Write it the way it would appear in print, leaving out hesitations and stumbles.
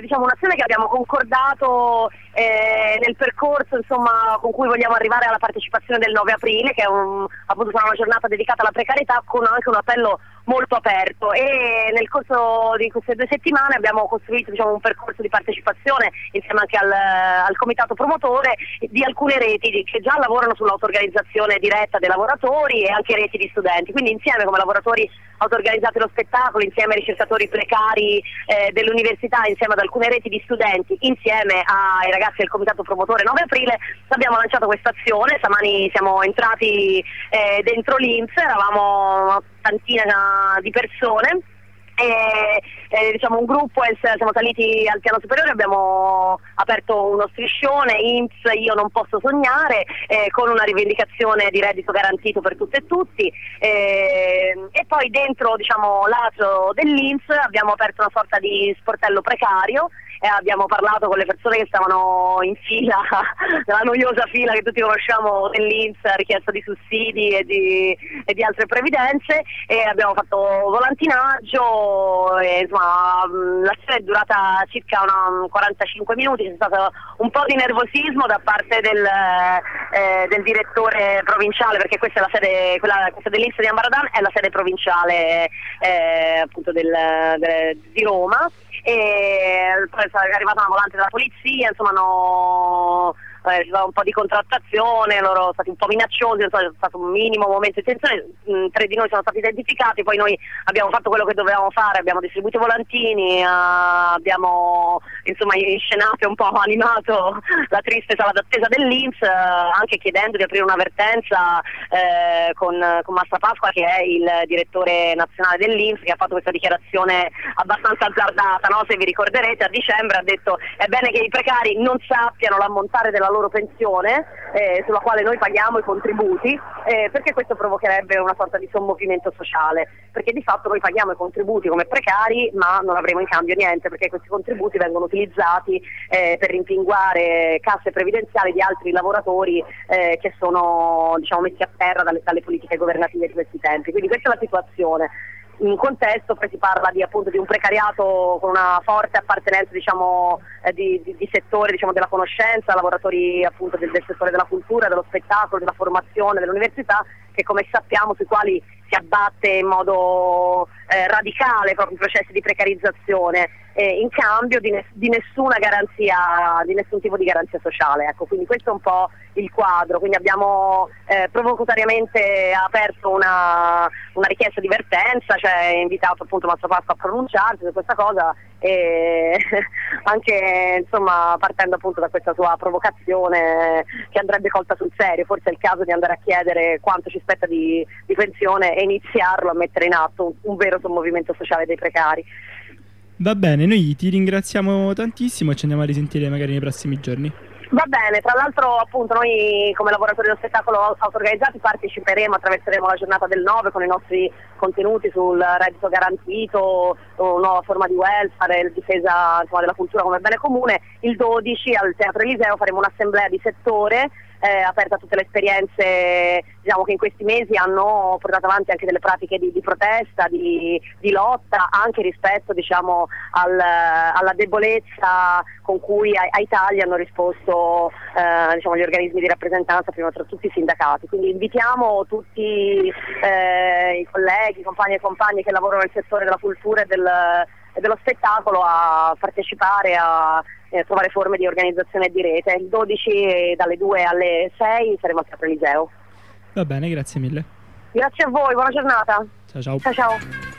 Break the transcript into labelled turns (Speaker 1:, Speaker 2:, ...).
Speaker 1: diciamo un'azione che abbiamo concordato nel percorso, insomma, con cui vogliamo arrivare alla partecipazione del 9 aprile, che è appunto sarà una giornata dedicata alla precarietà, con anche un appello molto aperto, e nel corso di queste 2 settimane abbiamo costruito, diciamo, un percorso di partecipazione insieme anche al comitato promotore di alcune reti che già lavorano sull'auto-organizzazione diretta dei lavoratori e anche reti di studenti, quindi insieme come lavoratori auto-organizzati lo spettacolo, insieme ai ricercatori precari dell'università, insieme ad alcune reti di studenti, insieme ai ragazzi del comitato promotore 9 aprile, abbiamo lanciato questa azione. Stamani siamo entrati dentro l'INPS, eravamo una tantina di persone, diciamo un gruppo, siamo saliti al piano superiore, abbiamo aperto uno striscione INPS Io non posso sognare, con una rivendicazione di reddito garantito per tutte e tutti, e poi dentro, diciamo, l'atrio dell'INPS abbiamo aperto una sorta di sportello precario e abbiamo parlato con le persone che stavano in fila, nella noiosa fila che tutti conosciamo dell'INPS a richiesta di sussidi e di altre previdenze, e abbiamo fatto volantinaggio, e insomma l'azione è durata circa 45 minuti, c'è stato un po' di nervosismo da parte del direttore provinciale, perché questa è la sede, questa dell'INPS di Ambaradan è la sede provinciale appunto di Roma, e poi è arrivata una volante della polizia, insomma c'è stato un po' di contrattazione, loro sono stati un po' minacciosi, c'è stato un minimo momento di tensione, 3 di noi sono stati identificati, poi noi abbiamo fatto quello che dovevamo fare, abbiamo distribuito volantini, abbiamo insomma inscenato e un po' animato la triste sala d'attesa dell'INPS, anche chiedendo di aprire un'avvertenza con Massa Pasqua, che è il direttore nazionale dell'INPS, che ha fatto questa dichiarazione abbastanza azzardata, no? Se vi ricorderete, a dicembre ha detto è bene che i precari non sappiano l'ammontare della loro pensione, sulla quale noi paghiamo i contributi, perché questo provocherebbe una sorta di sommovimento sociale, perché di fatto noi paghiamo i contributi come precari ma non avremo in cambio niente, perché questi contributi vengono utilizzati per rimpinguare casse previdenziali di altri lavoratori che sono, diciamo, messi a terra dalle politiche governative di questi tempi. Quindi questa è la situazione. In contesto poi si parla appunto di un precariato con una forte appartenenza, diciamo, di settore, diciamo, della conoscenza, lavoratori appunto del settore della cultura, dello spettacolo, della formazione, dell'università, che come sappiamo sui quali si abbatte in modo radicale proprio i processi di precarizzazione, in cambio di nessuna garanzia, di nessun tipo di garanzia sociale. Ecco, quindi questo è un po' il quadro. Quindi abbiamo provocatariamente aperto una richiesta di vertenza, cioè invitato appunto Massa Pasqua a pronunciarsi su questa cosa, e anche insomma partendo appunto da questa sua provocazione che andrebbe colta sul serio, forse è il caso di andare a chiedere quanto ci spetta di pensione e iniziarlo a mettere in atto un vero sommovimento sociale dei precari.
Speaker 2: Va bene, noi ti ringraziamo tantissimo e ci andiamo a risentire magari nei prossimi giorni.
Speaker 1: Va bene, tra l'altro appunto noi come lavoratori dello spettacolo auto-organizzati parteciperemo, attraverseremo la giornata del 9 con i nostri contenuti sul reddito garantito, nuova forma di welfare, difesa, insomma, della cultura come bene comune. Il 12 al Teatro Eliseo faremo un'assemblea di settore aperta a tutte le esperienze, diciamo, che in questi mesi hanno portato avanti anche delle pratiche di protesta, di lotta, anche rispetto, diciamo, alla debolezza con cui ai tagli hanno risposto diciamo, gli organismi di rappresentanza, prima tra tutti i sindacati. Quindi invitiamo tutti i colleghi, compagni e compagne che lavorano nel settore della cultura e dello spettacolo a partecipare, a trovare forme di organizzazione e di rete. Il 12 dalle 2 alle 6 saremo al Teatro Eliseo.
Speaker 2: Va bene, grazie mille.
Speaker 1: Grazie a voi, buona giornata.
Speaker 2: Ciao ciao.
Speaker 1: Ciao ciao.